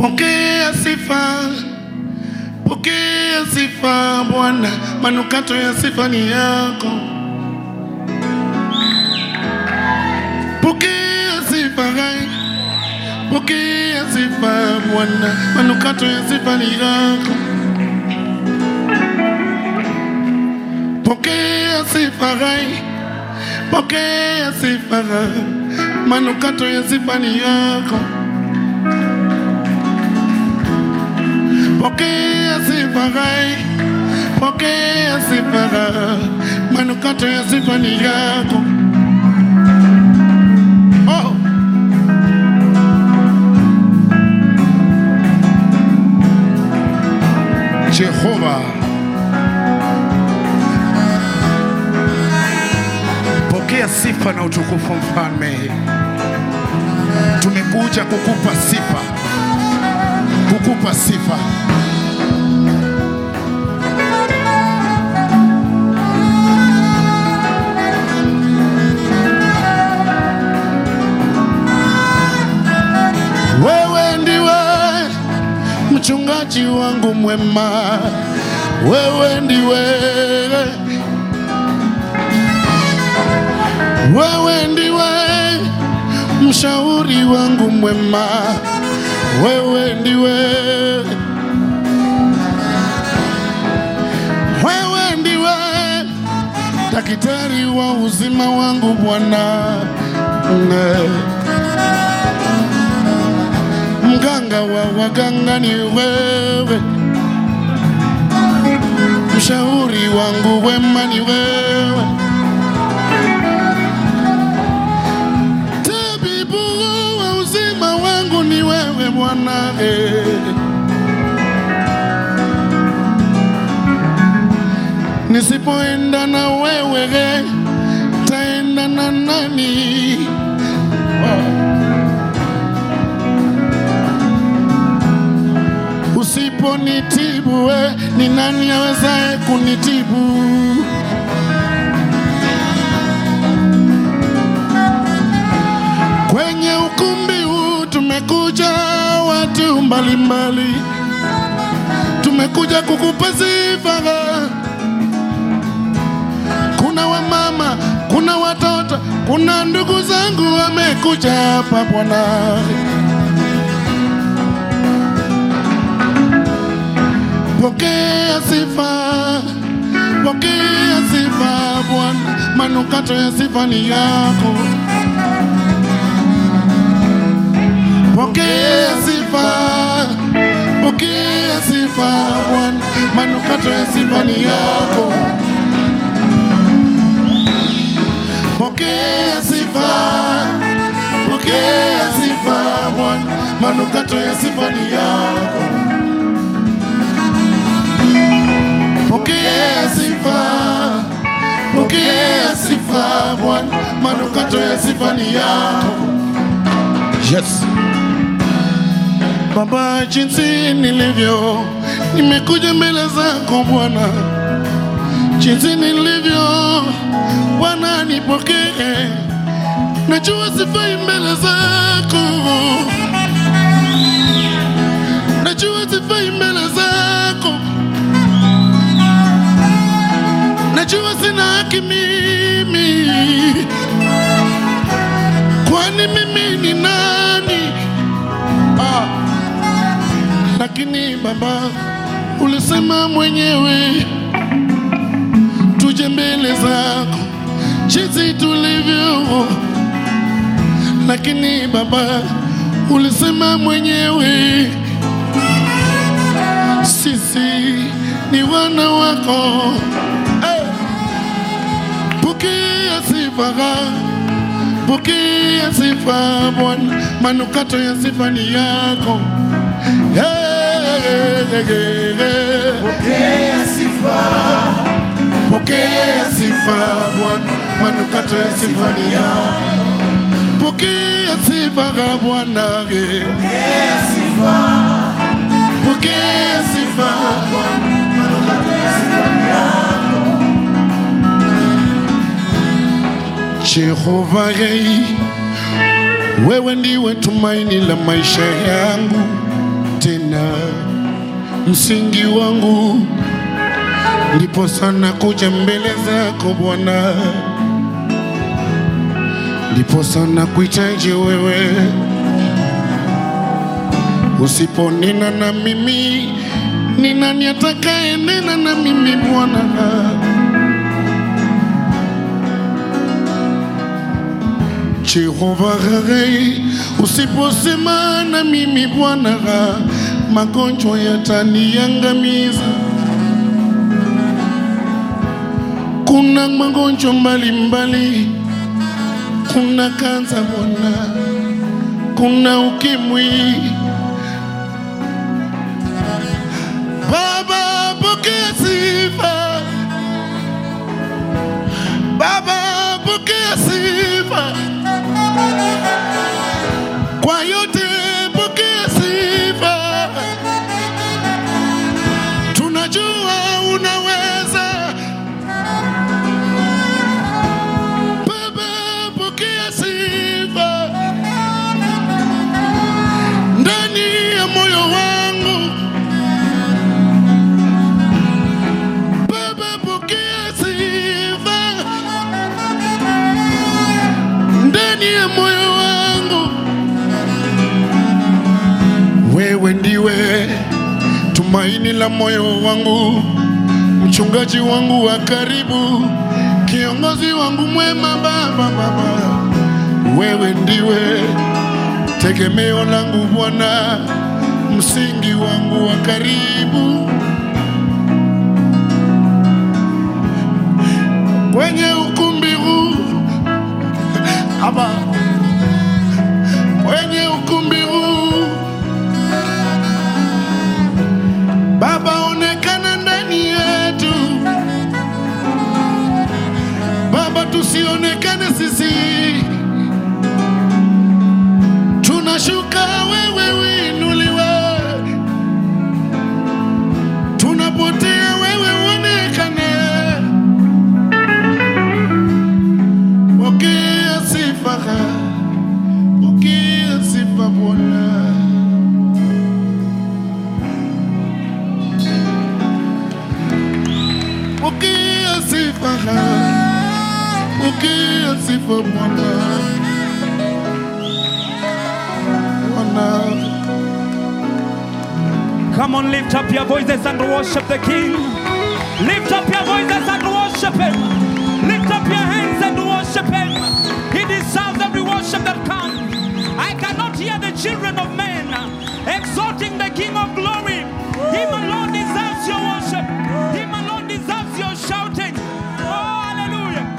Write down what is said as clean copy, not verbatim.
Pokea sifa Bwana, manukato ya sifa ni yako. Pokea sifa Bwana, manukato ya sifa ni yako. Pokea sifa, manukato ya sifa ni yako. Pokea sifa, manukato ya sifa ni yako. Oh. Jehova, pokea sifa na utukufu mfalme. Tumekuja kukupa sifa. Wewe ndiwe mchungaji wangu mwema. Wewe ndiwe mshauri wangu mwema. Wewe ndiwe daktari wa uzima wangu Bwana. Mganga wa waganga ni wewe, mshauri wangu wema ni wewe, tabibu wa uzima wangu ni wewe Bwana. Nisipoenda na wewe taenda na nani? Usiponitibu ni nani awezaye kunitibu? Kwenye ukumbi huu tumekuja watu mbalimbali, tumekuja kukupa sifa. Kuna wamama, kuna watoto, kuna ndugu zangu wamekuja hapa Bwana. Pokea sifa Bwana, manukato ya sifa ni yako. Pokea sifa Bwana, manukato ya sifa ni yako. Pokea sifa Bwana, manukato ya sifa ni yako. Pokea sifa Bwana, manukato ya sifa ni yako. Yes. Baba, jinsi nilivyo nimekuja mbele zako Bwana, jinsi nilivyo Bwana nipokee. Najua sifai mbele zako, najua sifai mbele zako, najua sina haki mimi. Kwani mimi ni nani? Lakini Baba, ulisema mwenyewe tuje mbele zako jinsi tulivyo. Lakini Baba, ulisema mwenyewe sisi ni wana wako. Pokea sifa Bwana, manukato ya sifa ni yako. Pokea sifa Bwana, manukato ya sifa ni yako. Pokea sifa Bwana, pokea sifa Bwana, manukato ya sifa ni yako. Jehova, wewe ndiwe tumaini la maisha yangu. tena msingi wangu, ndipo sana kuja mbele zako Bwana, ndipo sana kuhitaji wewe. Usiponena na mimi, ni nani atakayenena na mimi Bwana? Jehova Rai, usiposema na mimi Bwana, magonjwa yataniangamiza. Kuna magonjwa mbalimbali, kuna kansa Bwana, kuna ukimwi. Baba pokea sifa, Baba pokea sifa, kwa yote pokea sifa. Tunajua unaweza, Baba pokea sifa. Ndani ya moyo wangu, Baba pokea sifa. Ndani ya moyo wangu, wewe ndiwe tumaini la moyo wangu, mchungaji wangu wa karibu, kiongozi wangu mwema Baba. Wewe ndiwe tegemeo langu Bwana, msingi wangu wa karibu. Kwenye ukumbi huu Baba, kwenye ukumbi huu Baba, onekana ndani yetu Baba, tusionekane sisi. Tunashuka wewe uinuliwe, tunapotea wewe uonekane. Pokea sifa, pokea sifa Bwana. Pokea sifa, pokea sifa Bwana. Come on, lift up your voices and worship the King. Lift up your voices and worship Him. Lift up your hands and worship Him. He deserves every worship that comes. I cannot hear the children of men